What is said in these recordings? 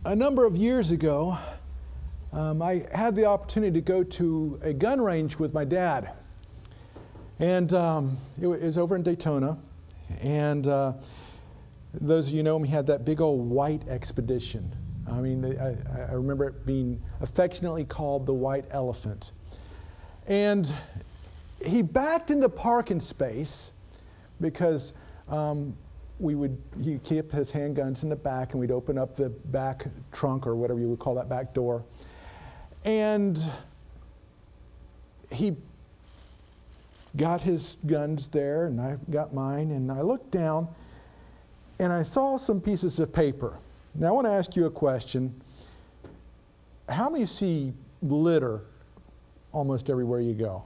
A number of years ago, I had the opportunity to go to a gun range with my dad. And it was over in Daytona. And those of you know him, he had that big old white Expedition. I mean, I remember it being affectionately called the White Elephant. And he backed into parking space because he kept his handguns in the back, and we'd open up the back trunk, or whatever you would call that back door. And he got his guns there, and I got mine, and I looked down, and I saw some pieces of paper. Now, I want to ask you a question. How many see litter almost everywhere you go?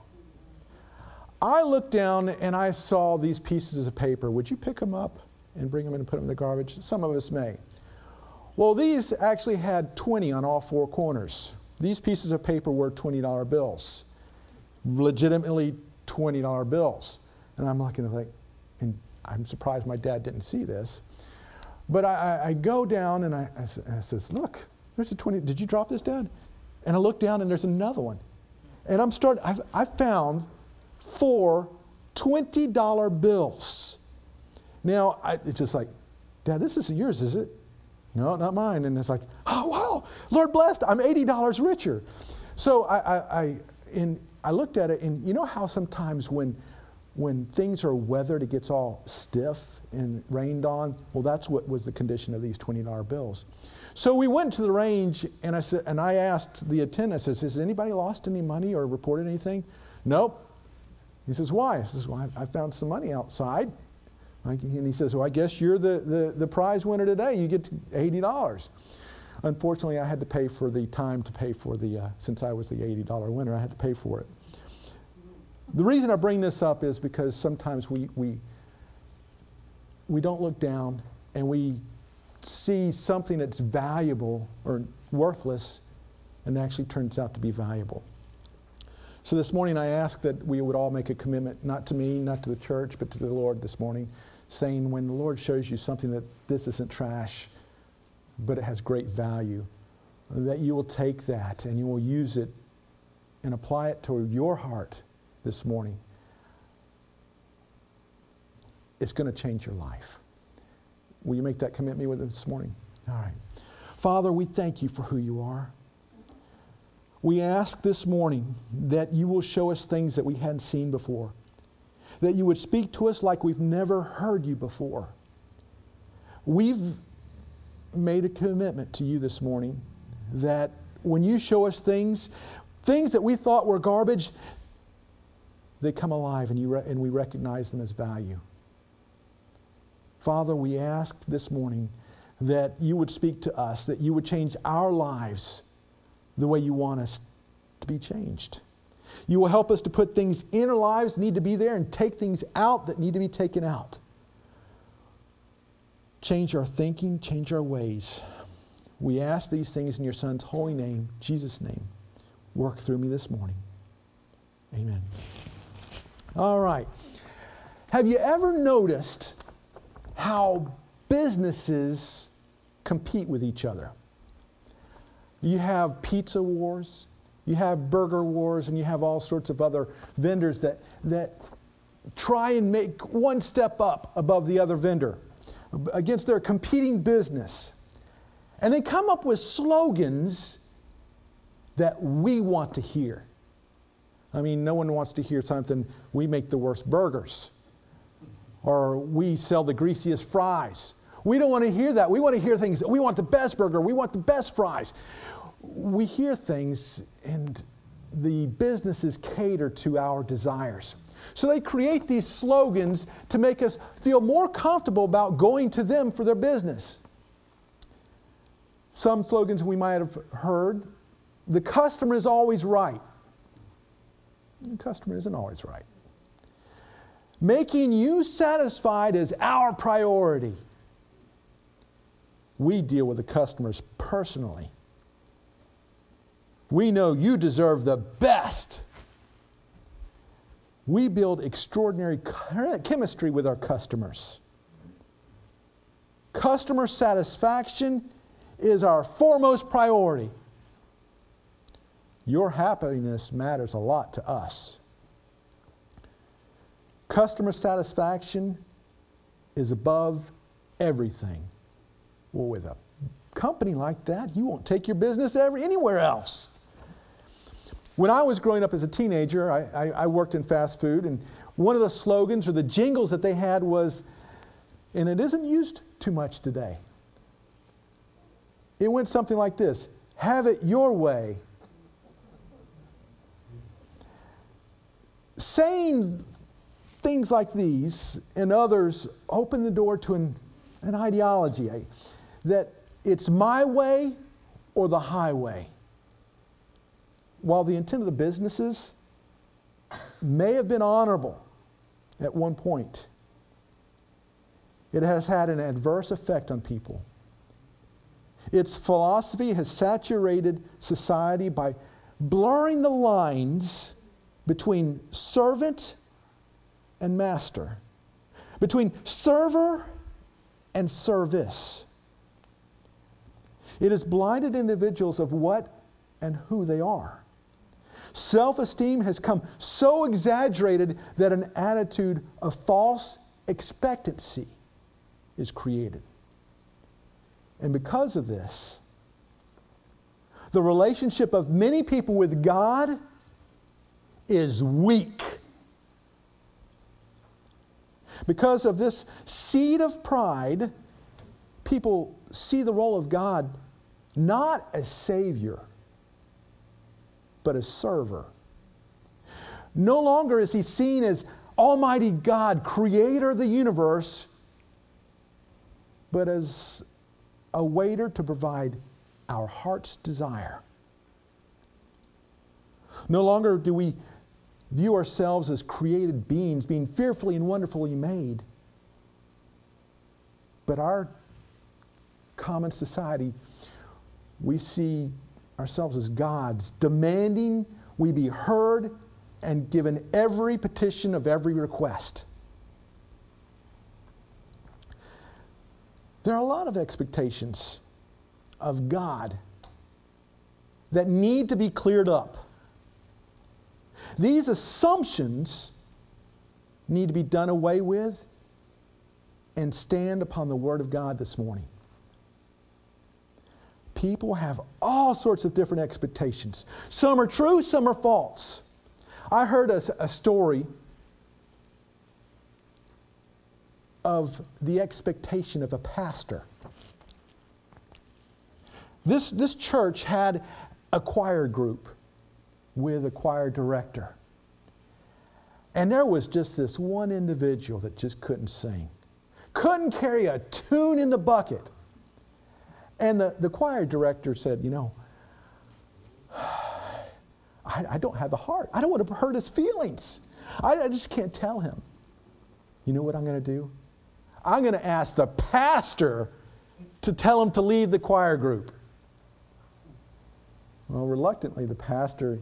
I looked down, and I saw these pieces of paper. Would you pick them up and bring them in and put them in the garbage? Some of us may. Well, these actually had 20 on all four corners. These pieces of paper were $20 bills, legitimately $20 bills. And I'm looking like, and I'm surprised my dad didn't see this. But I go down and I says, look, there's a 20, did you drop this, Dad? And I look down and there's another one. And I found 4 $20 bills. Now, it's just like, Dad, this isn't yours, is it? No, not mine. And it's like, oh, wow, Lord blessed, I'm $80 richer. So I looked at it, and you know how sometimes when things are weathered, it gets all stiff and rained on? Well, that's what was the condition of these $20 bills. So we went to the range, and I asked the attendant, I says, has anybody lost any money or reported anything? Nope. He says, why? I says, well, I found some money outside. And he says, well, I guess you're the prize winner today. You get $80. Unfortunately, I had to pay for the time to pay for since I was the $80 winner, I had to pay for it. The reason I bring this up is because sometimes we don't look down and we see something that's valuable or worthless and actually turns out to be valuable. So this morning I ask that we would all make a commitment, not to me, not to the church, but to the Lord this morning, saying when the Lord shows you something that this isn't trash, but it has great value, that you will take that and you will use it and apply it to your heart this morning. It's going to change your life. Will you make that commitment with us this morning? All right. Father, we thank you for who you are. We ask this morning that you will show us things that we hadn't seen before, that you would speak to us like we've never heard you before. We've made a commitment to you this morning that when you show us things that we thought were garbage, they come alive and we recognize them as value. Father, we ask this morning that you would speak to us, that you would change our lives the way you want us to be changed. You will help us to put things in our lives that need to be there and take things out that need to be taken out. Change our thinking, change our ways. We ask these things in your Son's holy name, Jesus' name. Work through me this morning. Amen. All right. Have you ever noticed how businesses compete with each other? You have pizza wars, you have burger wars, and you have all sorts of other vendors that try and make one step up above the other vendor against their competing business. And they come up with slogans that we want to hear. I mean, no one wants to hear something, we make the worst burgers, or we sell the greasiest fries. We don't want to hear that. We want to hear things, we want the best burger, we want the best fries. We hear things, and the businesses cater to our desires. So they create these slogans to make us feel more comfortable about going to them for their business. Some slogans we might have heard, the customer is always right. The customer isn't always right. Making you satisfied is our priority. We deal with the customers personally. We know you deserve the best. We build extraordinary chemistry with our customers. Customer satisfaction is our foremost priority. Your happiness matters a lot to us. Customer satisfaction is above everything. Well, with a company like that, you won't take your business anywhere else. When I was growing up as a teenager, I worked in fast food, and one of the slogans or the jingles that they had was, and it isn't used too much today, it went something like this: have it your way. Saying things like these and others open the door to an ideology that it's my way or the highway. While the intent of the businesses may have been honorable at one point, it has had an adverse effect on people. Its philosophy has saturated society by blurring the lines between servant and master, between server and service. It has blinded individuals of what and who they are. Self-esteem has come so exaggerated that an attitude of false expectancy is created. And because of this, the relationship of many people with God is weak. Because of this seed of pride, people see the role of God not as Savior, but as server. No longer is He seen as Almighty God, Creator of the universe, but as a waiter to provide our heart's desire. No longer do we view ourselves as created beings, being fearfully and wonderfully made. But our common society, we see ourselves as gods, demanding we be heard and given every petition of every request. There are a lot of expectations of God that need to be cleared up. These assumptions need to be done away with and stand upon the Word of God this morning. People have all sorts of different expectations. Some are true, some are false. I heard a story of the expectation of a pastor. This church had a choir group with a choir director. And there was just this one individual that just couldn't sing. Couldn't carry a tune in the bucket. And the choir director said, you know, I don't have the heart. I don't want to hurt his feelings. I just can't tell him. You know what I'm going to do? I'm going to ask the pastor to tell him to leave the choir group. Well, reluctantly, the pastor,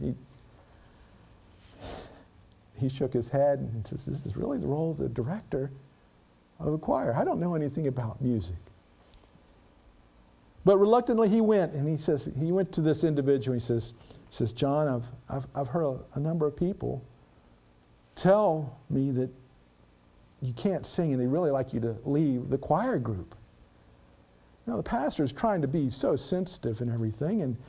he shook his head and says, this is really the role of the director of a choir. I don't know anything about music. But reluctantly he went, and he went to this individual. He says, John, I've heard a number of people tell me that you can't sing, and they really like you to leave the choir group. You know, the pastor is trying to be so sensitive and everything, and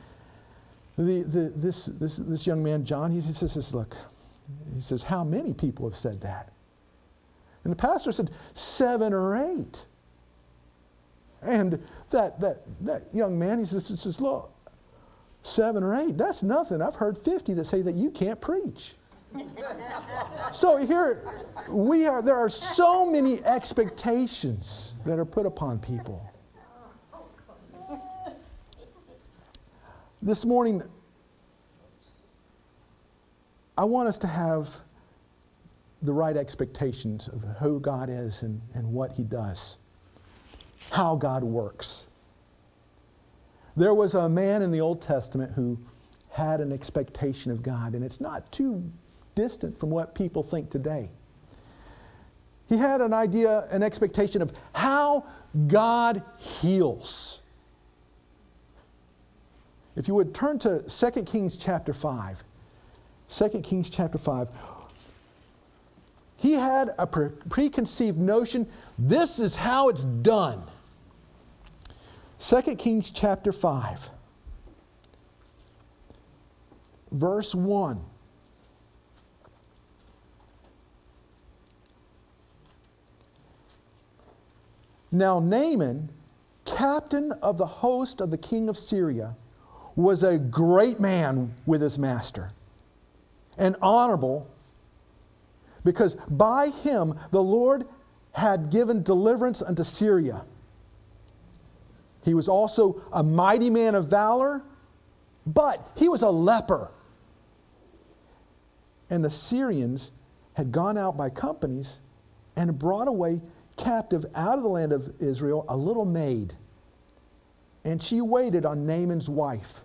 this young man, John, he says, look, he says, how many people have said that? And the pastor said, 7 or 8. And that young man, he says, look, 7 or 8, that's nothing. I've heard 50 that say that you can't preach. So here there are so many expectations that are put upon people. This morning, I want us to have the right expectations of who God is and what He does, how God works. There was a man in the Old Testament who had an expectation of God, and it's not too distant from what people think today. He had an idea, an expectation of how God heals. If you would turn to 2 Kings chapter 5. 2 Kings chapter 5. He had a preconceived notion, this is how it's done. 2 Kings chapter 5. Verse 1. Now Naaman, captain of the host of the king of Syria, was a great man with his master, and honorable, because by him the Lord had given deliverance unto Syria. He was also a mighty man of valor, but he was a leper. And the Syrians had gone out by companies and brought away captive out of the land of Israel a little maid. And she waited on Naaman's wife.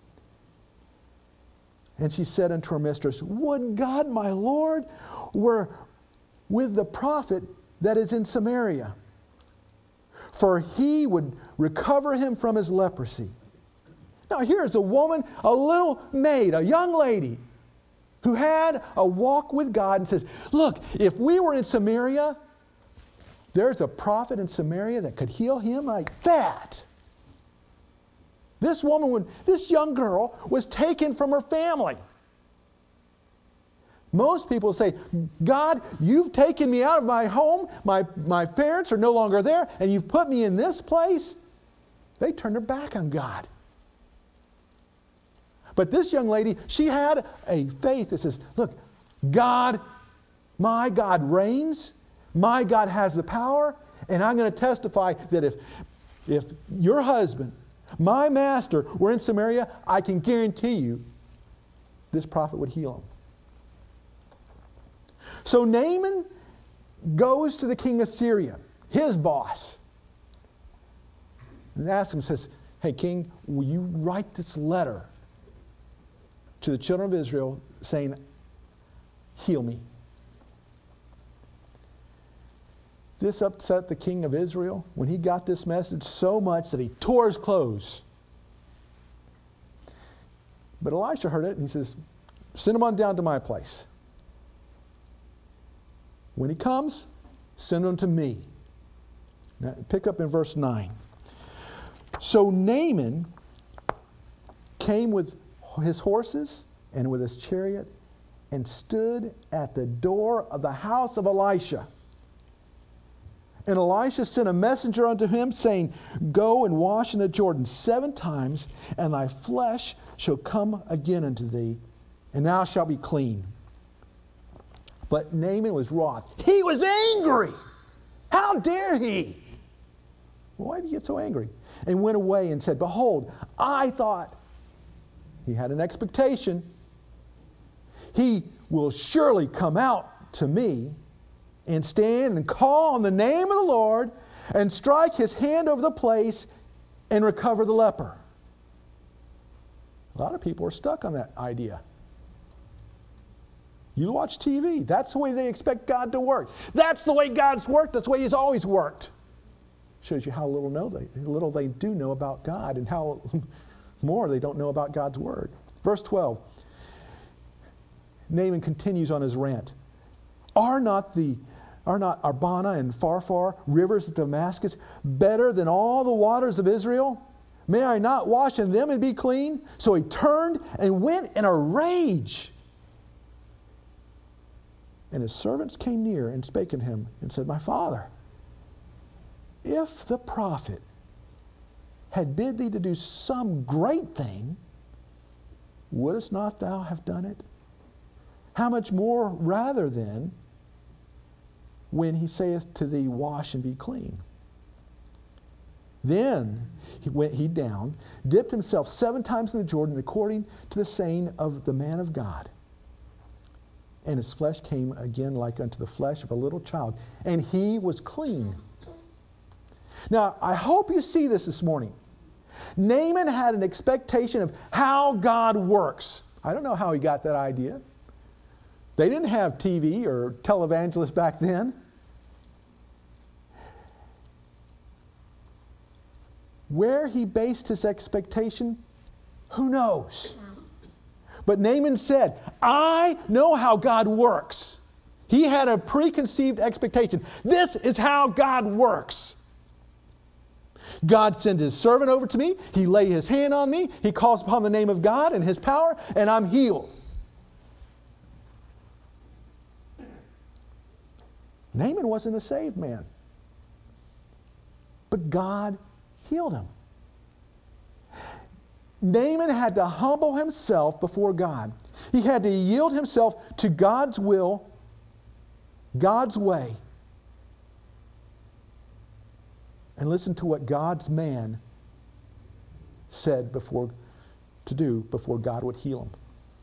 And she said unto her mistress, would God my Lord were with the prophet that is in Samaria, for he would recover him from his leprosy. Now here's a woman, a little maid, a young lady, who had a walk with God and says, look, if we were in Samaria, there's a prophet in Samaria that could heal him like that. This woman, this young girl, was taken from her family. Most people say, God, you've taken me out of my home, my parents are no longer there, and you've put me in this place. They turned their back on God. But this young lady, she had a faith that says, look, God, my God reigns, my God has the power, and I'm going to testify that if your husband, my master, were in Samaria, I can guarantee you this prophet would heal him. So Naaman goes to the king of Syria, his boss, and asks him, says, hey king, will you write this letter to the children of Israel saying, heal me? This upset the king of Israel when he got this message so much that he tore his clothes. But Elisha heard it and he says, send him on down to my place. When he comes, send him to me. Now, pick up in verse 9. So Naaman came with his horses and with his chariot and stood at the door of the house of Elisha. And Elisha sent a messenger unto him, saying, go and wash in the Jordan 7 times, and thy flesh shall come again unto thee, and thou shalt be clean. But Naaman was wroth. He was angry. How dare he? Why did he get so angry? And went away and said, behold, I thought, he had an expectation, he will surely come out to me and stand and call on the name of the Lord and strike his hand over the place and recover the leper. A lot of people are stuck on that idea. You watch TV. That's the way they expect God to work. That's the way God's worked. That's the way he's always worked. Shows you how little they do know about God and how more they don't know about God's word. Verse 12. Naaman continues on his rant. Are not Abana and Pharpar, rivers of Damascus, better than all the waters of Israel? May I not wash in them and be clean? So he turned and went in a rage. And his servants came near and spake unto him and said, my father, if the prophet had bid thee to do some great thing, wouldest not thou have done it? How much more rather then when he saith to thee, wash and be clean? Then he went down, dipped himself 7 times in the Jordan, according to the saying of the man of God. And his flesh came again like unto the flesh of a little child, and he was clean. Now, I hope you see this morning. Naaman had an expectation of how God works. I don't know how he got that idea. They didn't have TV or televangelists back then. Where he based his expectation, Who knows? But Naaman said, I know how God works. He had a preconceived expectation. This is how God works. God sent his servant over to me. He laid his hand on me. He calls upon the name of God and his power, and I'm healed. Naaman wasn't a saved man. But God healed him. Naaman had to humble himself before God. He had to yield himself to God's will, God's way, and listen to what God's man said to do before God would heal him.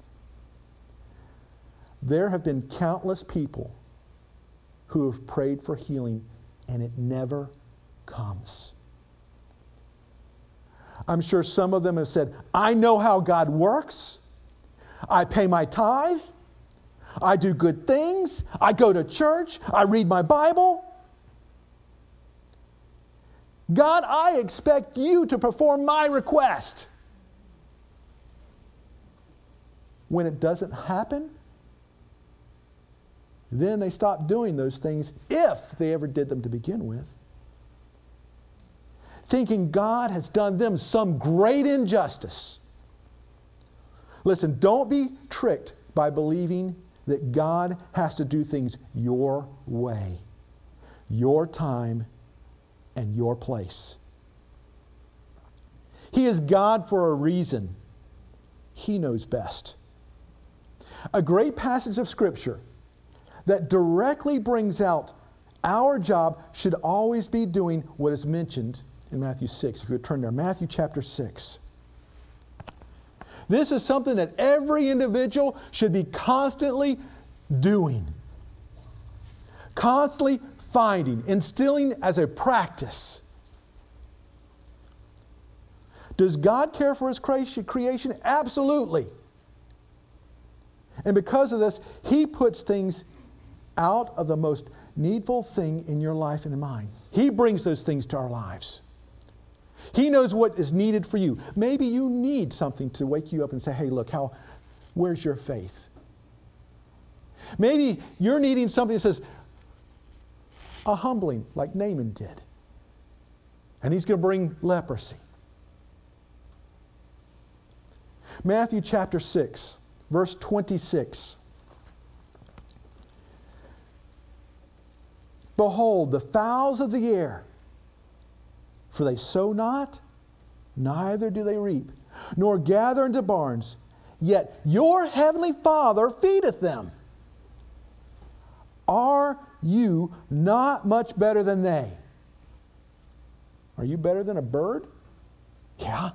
There have been countless people who have prayed for healing, and it never comes. I'm sure some of them have said, I know how God works. I pay my tithe. I do good things. I go to church. I read my Bible. God, I expect you to perform my request. When it doesn't happen, then they stop doing those things if they ever did them to begin with, thinking God has done them some great injustice. Listen, don't be tricked by believing that God has to do things your way, your time, and your place. He is God for a reason. He knows best. A great passage of Scripture that directly brings out our job should always be doing what is mentioned in Matthew 6. If you would turn there, Matthew chapter 6. This is something that every individual should be constantly doing. Constantly finding, instilling as a practice. Does God care for His creation? Absolutely. And because of this, He puts things out of the most needful thing in your life and in mine. He brings those things to our lives. He knows what is needed for you. Maybe you need something to wake you up and say, hey, look, where's your faith? Maybe you're needing something that says, a humbling like Naaman did. And he's going to bring leprosy. Matthew chapter 6, verse 26. Behold, the fowls of the air, for they sow not, neither do they reap, nor gather into barns, yet your heavenly Father feedeth them. Are you not much better than they? Are you better than a bird? Yeah.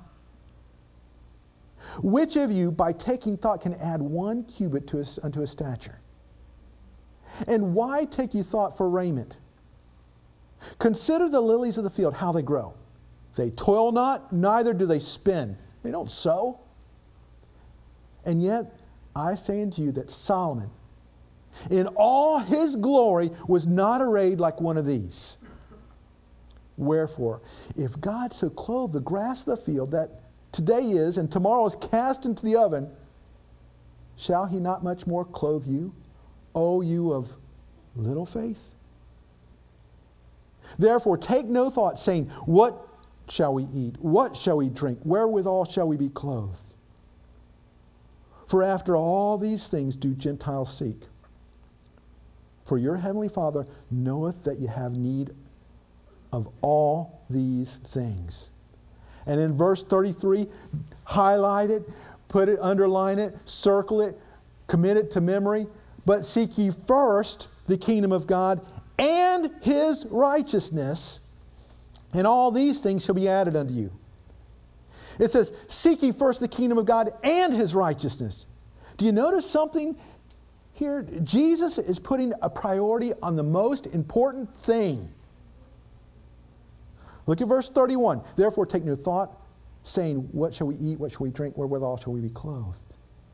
Which of you, by taking thought, can add 1 cubit unto his stature? And why take you thought for raiment? Consider the lilies of the field, how they grow. They toil not, neither do they spin. They don't sow. And yet, I say unto you that Solomon, in all his glory, was not arrayed like one of these. Wherefore, if God so clothe the grass of the field that today is and tomorrow is cast into the oven, shall He not much more clothe you, O you of little faith? Therefore, take no thought, saying, what shall we eat? What shall we drink? Wherewithal shall we be clothed? For after all these things do Gentiles seek. For your heavenly Father knoweth that you have need of all these things. And in verse 33, highlight it, put it, underline it, circle it, commit it to memory. But seek ye first the kingdom of God and His righteousness, and all these things shall be added unto you. It says, seek ye first the kingdom of God and His righteousness. Do you notice something here? Jesus is putting a priority on the most important thing. Look at verse 31. Therefore take no thought, saying, what shall we eat? What shall we drink? Wherewithal shall we be clothed?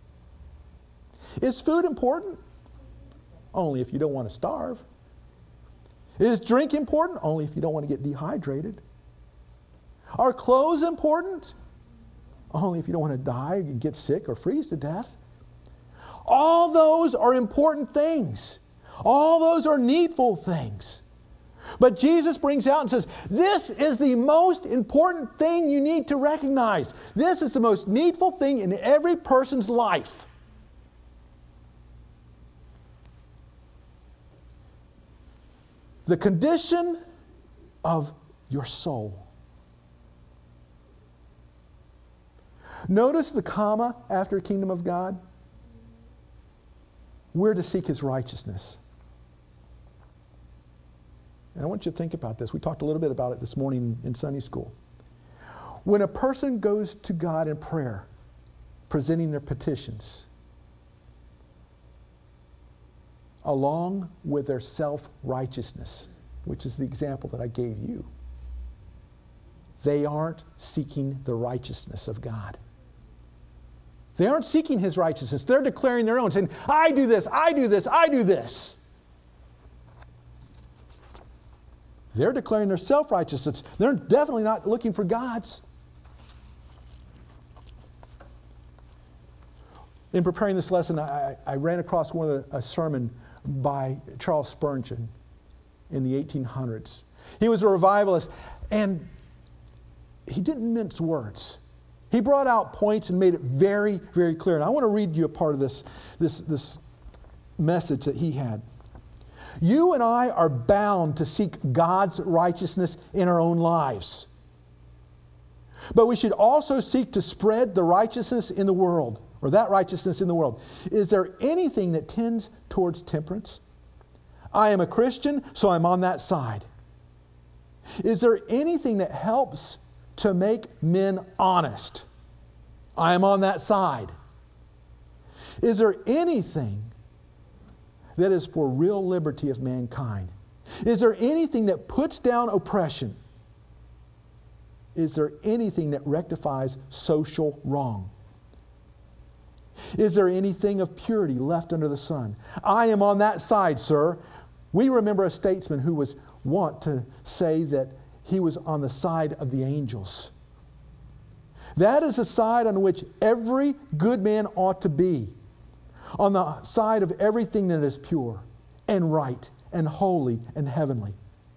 Is food important? Only if you don't want to starve. Is drink important? Only if you don't want to get dehydrated. Are clothes important? only if you don't want to die and get sick or freeze to death. All those are important things. All those are needful things. But Jesus brings out and says, this is the most important thing you need to recognize. This is the most needful thing in every person's life. The condition of your soul. Notice the comma after kingdom of God. We're to seek His righteousness. And I want you to think about this. We talked a little bit about it this morning in Sunday school. When a person goes to God in prayer, presenting their petitions, along with their self-righteousness, which is the example that I gave you, they aren't seeking the righteousness of God. They aren't seeking His righteousness. They're declaring their own, saying, I do this, I do this, I do this. They're declaring their self-righteousness. They're definitely not looking for God's. In preparing this lesson, I ran across a sermon by Charles Spurgeon in the 1800s. He was a revivalist, and he didn't mince words. He brought out points and made it very, very clear. And I want to read you a part of this message that he had. You and I are bound to seek God's righteousness in our own lives. But we should also seek to spread the righteousness in the world, or that righteousness in the world. Is there anything that tends towards temperance? I am a Christian, so I'm on that side. Is there anything that helps to make men honest? I am on that side. Is there anything that is for real liberty of mankind? Is there anything that puts down oppression? Is there anything that rectifies social wrong? Is there anything of purity left under the sun? I am on that side, sir. We remember a statesman who was wont to say that he was on the side of the angels. That is the side on which every good man ought to be. On the side of everything that is pure and right and holy and heavenly.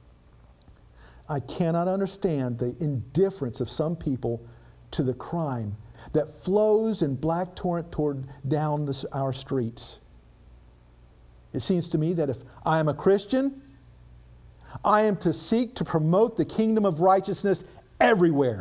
I cannot understand the indifference of some people to the crime that flows in black torrent down our streets. It seems to me that if I am a Christian, I am to seek to promote the kingdom of righteousness everywhere.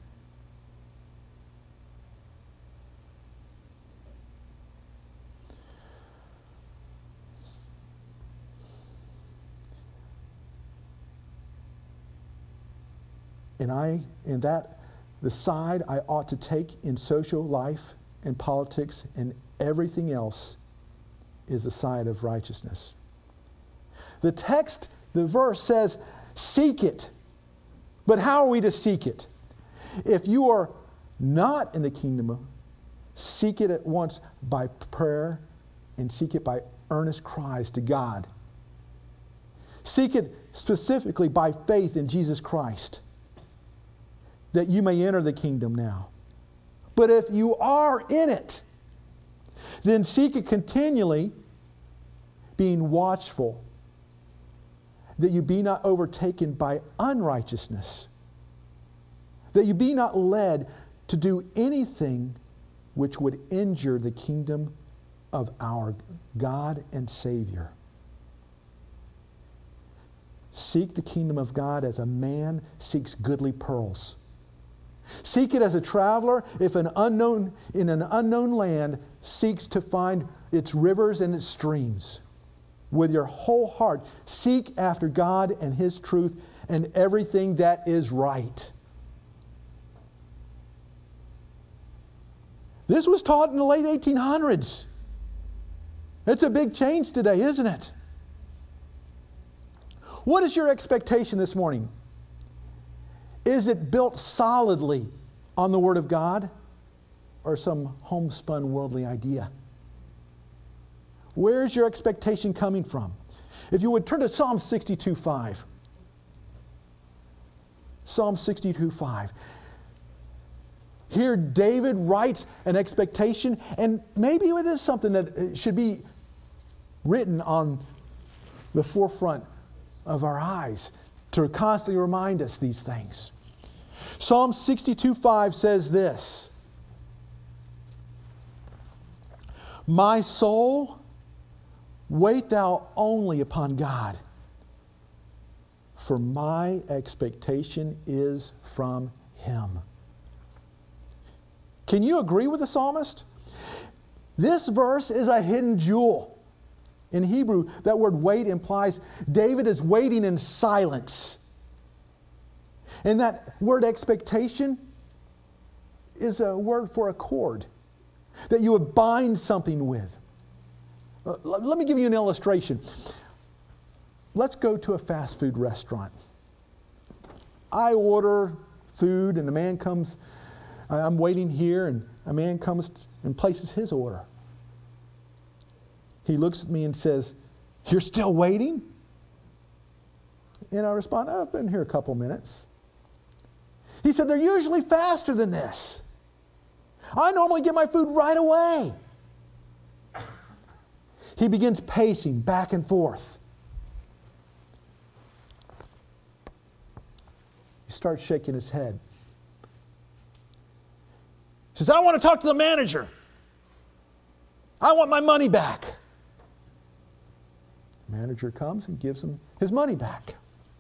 And the side I ought to take in social life and politics and everything else is the side of righteousness. The text, the verse says, seek it. But how are we to seek it? If you are not in the kingdom, seek it at once by prayer and seek it by earnest cries to God. Seek it specifically by faith in Jesus Christ, that you may enter the kingdom now. But if you are in it, then seek it continually, being watchful, that you be not overtaken by unrighteousness, that you be not led to do anything which would injure the kingdom of our God and Savior. Seek the kingdom of God as a man seeks goodly pearls. Seek it as a traveler, if in an unknown land seeks to find its rivers and its streams. With your whole heart, seek after God and His truth and everything that is right. This was taught in the late 1800s. It's a big change today, isn't it? What is your expectation this morning? Is it built solidly on the Word of God or some homespun worldly idea? Where is your expectation coming from? If you would turn to Psalm 62:5. Psalm 62:5. Here David writes an expectation, and maybe it is something that should be written on the forefront of our eyes to constantly remind us these things. Psalm 62:5 says this, "My soul, wait thou only upon God, for my expectation is from Him." Can you agree with the psalmist? This verse is a hidden jewel. In Hebrew, that word wait implies David is waiting in silence. And that word expectation is a word for a cord that you would bind something with. Let me give you an illustration. Let's go to a fast food restaurant. I order food and the man comes, I'm waiting here, and a man comes and places his order. He looks at me and says, "You're still waiting?" And I respond, "I've been here a couple minutes." He said, "They're usually faster than this. I normally get my food right away." He begins pacing back and forth. He starts shaking his head. He says, "I want to talk to the manager. I want my money back." The manager comes and gives him his money back.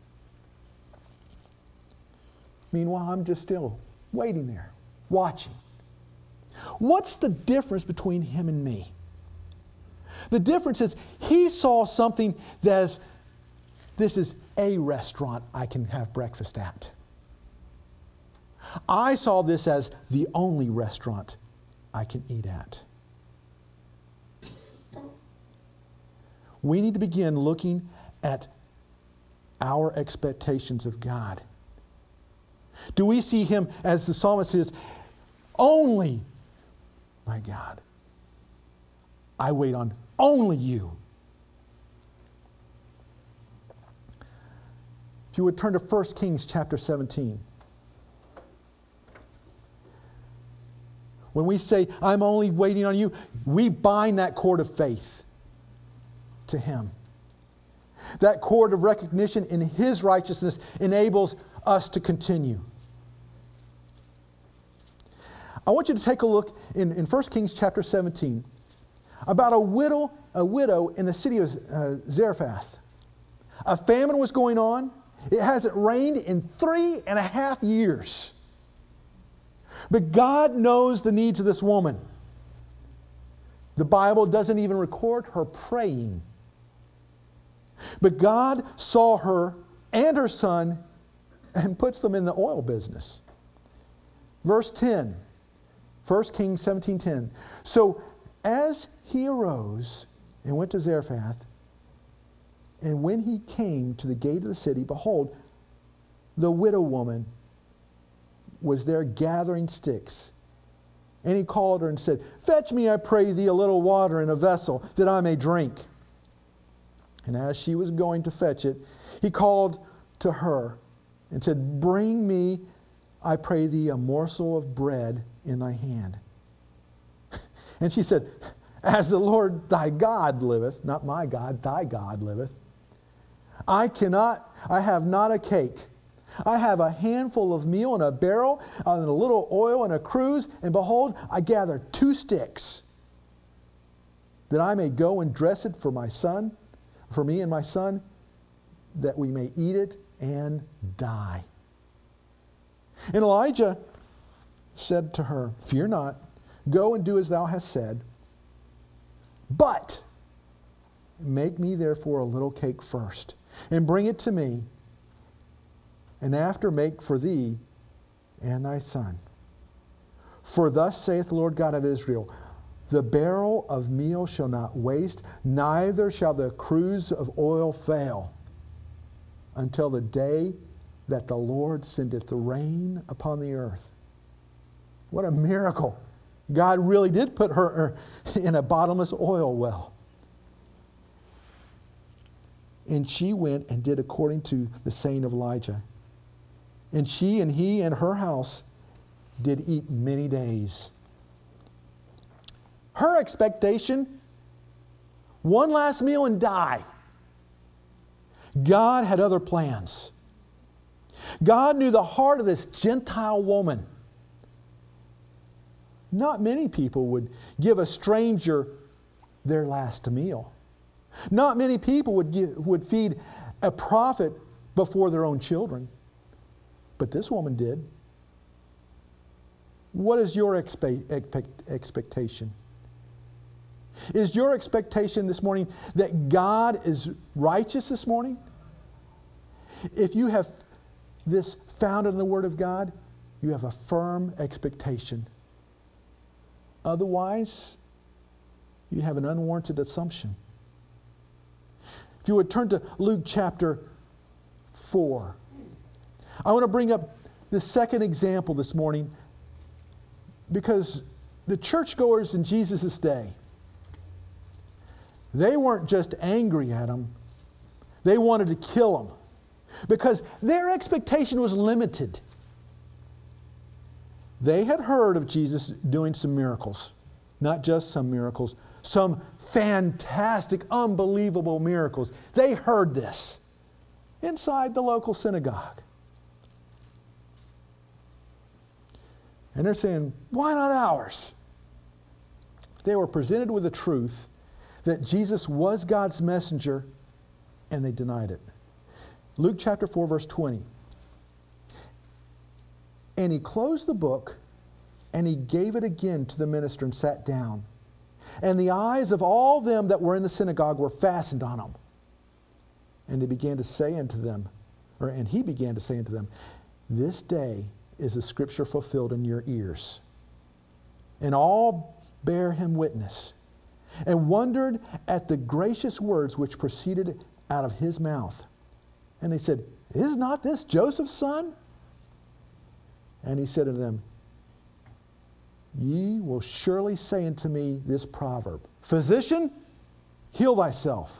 Meanwhile, I'm just still waiting there, watching. What's the difference between him and me? The difference is he saw something that this is a restaurant I can have breakfast at. I saw this as the only restaurant I can eat at. We need to begin looking at our expectations of God. Do we see Him, as the psalmist says, only my God? I wait on only you. If you would turn to 1 Kings chapter 17. When we say, "I'm only waiting on you," we bind that cord of faith to Him. That cord of recognition in His righteousness enables us to continue. I want you to take a look in 1 Kings chapter 17 about a widow in the city of Zarephath. A famine was going on. It hasn't rained in 3.5 years. But God knows the needs of this woman. The Bible doesn't even record her praying. But God saw her and her son and puts them in the oil business. Verse 10, 1 Kings 17:10. "So as he arose and went to Zarephath, and when he came to the gate of the city, behold, the widow woman was there gathering sticks. And he called her and said, 'Fetch me, I pray thee, a little water in a vessel, that I may drink.' And as she was going to fetch it, he called to her and said, 'Bring me, I pray thee, a morsel of bread in thy hand.' And she said, 'As the Lord thy God liveth,'" not my God, "thy God liveth, I have not a cake. I have a handful of meal in a barrel, and a little oil in a cruse, and behold, I gather 2 sticks, that I may go and dress it for my son, for me and my son, that we may eat it and die.' And Elijah said to her, 'Fear not, go and do as thou hast said, but make me therefore a little cake first, and bring it to me, and after make for thee and thy son. For thus saith the Lord God of Israel, the barrel of meal shall not waste, neither shall the cruse of oil fail, until the day that the Lord sendeth the rain upon the earth." What a miracle. God really did put her in a bottomless oil well. And she went and did according to the saying of Elijah. And she and he and her house did eat many days. Her expectation, one last meal and die. God had other plans. God knew the heart of this Gentile woman. Not many people would give a stranger their last meal. Not many people would feed a prophet before their own children. But this woman did. What is your expectation? Is your expectation this morning that God is righteous this morning? If you have this founded in the Word of God, you have a firm expectation. Otherwise, you have an unwarranted assumption. If you would turn to Luke chapter 4. I want to bring up the second example this morning because the churchgoers in Jesus' day, they weren't just angry at him. They wanted to kill him because their expectation was limited. They had heard of Jesus doing some miracles. Not just some miracles, some fantastic, unbelievable miracles. They heard this inside the local synagogue. And they're saying, why not ours? They were presented with the truth that Jesus was God's messenger, and they denied it. Luke chapter 4, verse 20. And he closed the book, and he gave it again to the minister and sat down. And the eyes of all them that were in the synagogue were fastened on him. And they began to say unto them, and he began to say unto them, this day is the scripture fulfilled in your ears. And all bare him witness, and wondered at the gracious words which proceeded out of his mouth. And they said, is not this Joseph's son? And he said unto them, ye will surely say unto me this proverb, physician, heal thyself.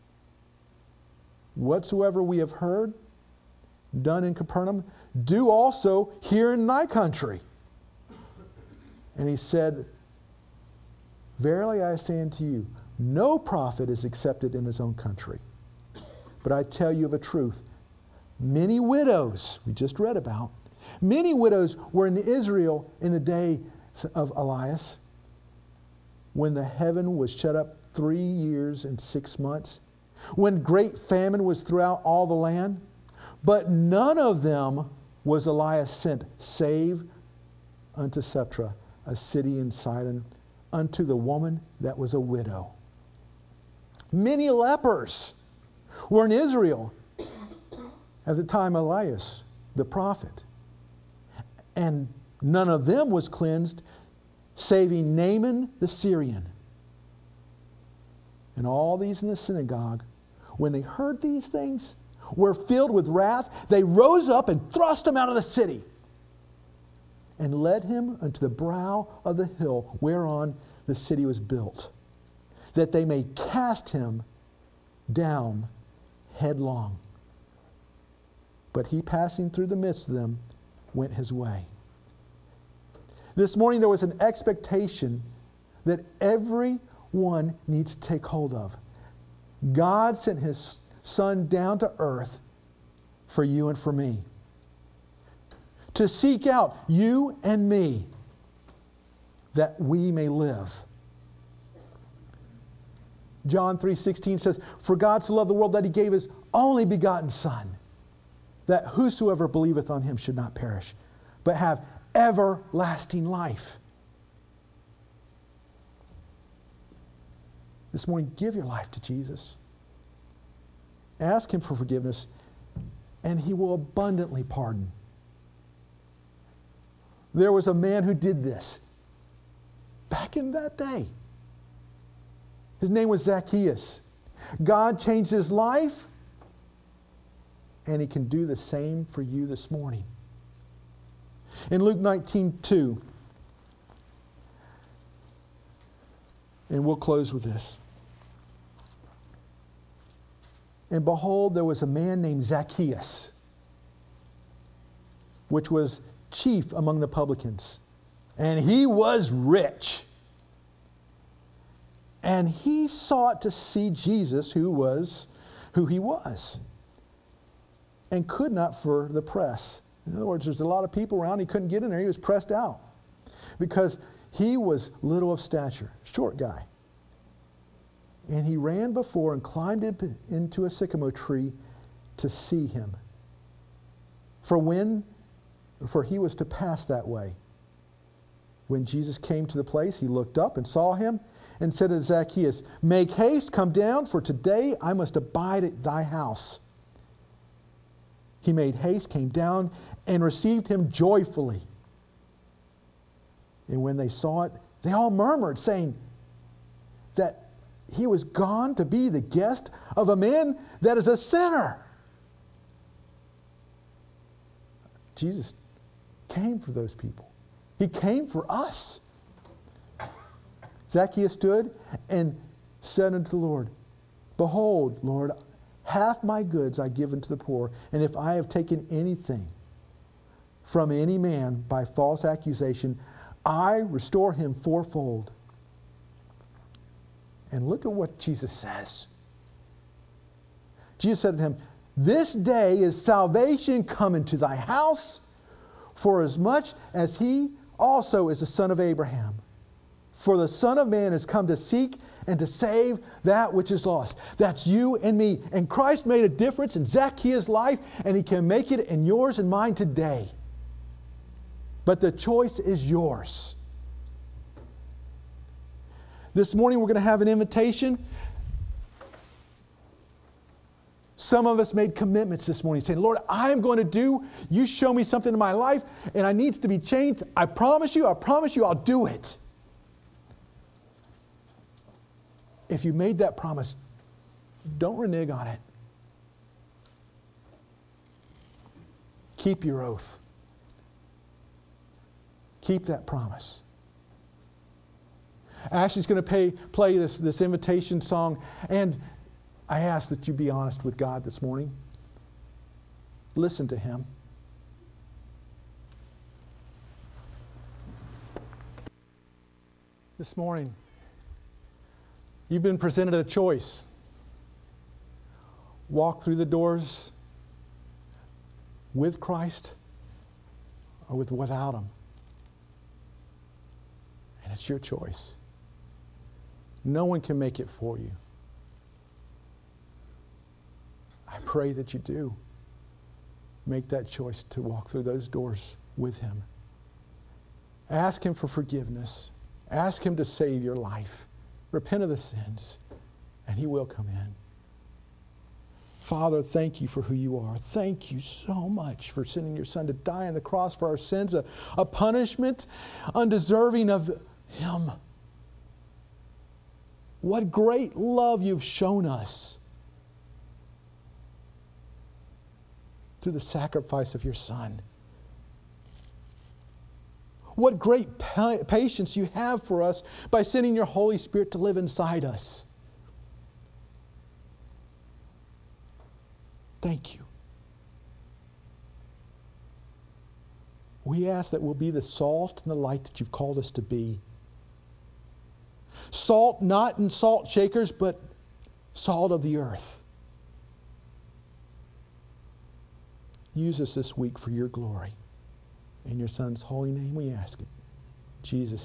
Whatsoever we have heard done in Capernaum, do also here in thy country. And he said, verily I say unto you, no prophet is accepted in his own country. But I tell you of a truth, many widows, we just read about, many widows were in Israel in the day of Elias, when the heaven was shut up 3 years and 6 months, when great famine was throughout all the land. But none of them was Elias sent, save unto Septra, a city in Sidon, unto the woman that was a widow. Many lepers were in Israel at the time of Elias, the prophet. And none of them was cleansed, saving Naaman the Syrian. And all these in the synagogue, when they heard these things, were filled with wrath. They rose up and thrust him out of the city and led him unto the brow of the hill whereon the city was built, that they may cast him down headlong. But he, passing through the midst of them, went his way. This morning there was an expectation that everyone needs to take hold of. God sent his Son down to earth for you and for me, to seek out you and me that we may live. John 3:16 says, for God so loved the world that he gave his only begotten Son, that whosoever believeth on him should not perish, but have everlasting life. This morning, give your life to Jesus. Ask him for forgiveness, and he will abundantly pardon. There was a man who did this back in that day. His name was Zacchaeus. God changed his life, and he can do the same for you this morning. In Luke 19:2, and we'll close with this. And behold, there was a man named Zacchaeus, which was chief among the publicans, and he was rich. And he sought to see Jesus, who he was, and could not for the press. In other words, there's a lot of people around. He couldn't get in there. He was pressed out because he was little of stature, short guy. And he ran before and climbed into a sycamore tree to see him. For he was to pass that way. When Jesus came to the place, he looked up and saw him and said to Zacchaeus, "Make haste, come down, for today I must abide at thy house." He made haste, came down, and received him joyfully. And when they saw it, they all murmured, saying that he was gone to be the guest of a man that is a sinner. Jesus came for those people. He came for us. Zacchaeus stood and said unto the Lord, "Behold, Lord, half my goods I give unto the poor, and if I have taken anything from any man by false accusation, I restore him fourfold." And look at what Jesus says. Jesus said to him, "This day is salvation come into thy house, for as much as he also is the son of Abraham. For the Son of Man has come to seek and to save that which is lost." That's you and me. And Christ made a difference in Zacchaeus' life, and he can make it in yours and mine today. But the choice is yours. This morning we're going to have an invitation. Some of us made commitments this morning saying, "Lord, I'm going to do, you show me something in my life and I need to be changed. I promise you, I'll do it." If you made that promise, don't renege on it. Keep your oath. Keep that promise. Ashley's going to play this invitation song, and I ask that you be honest with God this morning. Listen to Him. This morning, you've been presented a choice. Walk through the doors with Christ or without Him. And it's your choice. No one can make it for you. I pray that you do make that choice to walk through those doors with Him. Ask Him for forgiveness. Ask Him to save your life. Repent of the sins, and He will come in. Father, thank you for who you are. Thank you so much for sending your Son to die on the cross for our sins, a punishment undeserving of Him. What great love you've shown us through the sacrifice of your Son. What great patience you have for us by sending your Holy Spirit to live inside us. Thank you. We ask that we'll be the salt and the light that you've called us to be. Salt not in salt shakers, but salt of the earth. Use us this week for your glory. In your Son's holy name we ask it. Jesus'